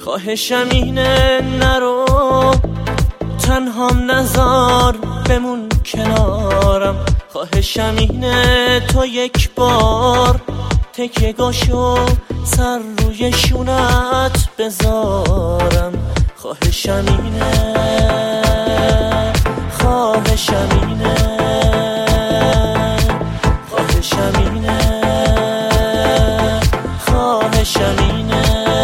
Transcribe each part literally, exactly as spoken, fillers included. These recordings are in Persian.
خواهشم اینه نرو، تنهام نزار بمون کنارم. خواهشم اینه تو یک بار تکیه گاشو سر روی شونت بذارم. خواهشم اینه، خواهشم اینه، خواهشم اینه، خواهشم اینه،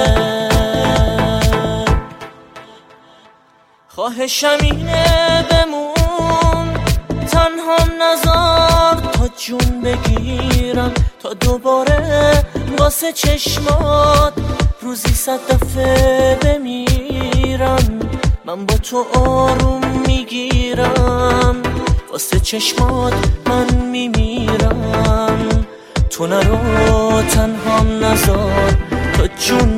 خواهشم اینه بمون تنهام نزار تا جون بگیرم، تا دوباره واسه چشمات روزی صد دفعه بمیرم. من با تو آروم میگیرم، واسه چشمات من میمیرم. تو نرو تنهام نزار تا جون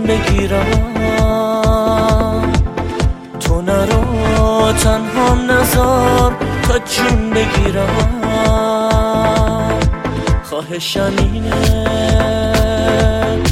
بگیرم، تو نرو تنهام نزار تا جون بگیرم. خواهشم اینه.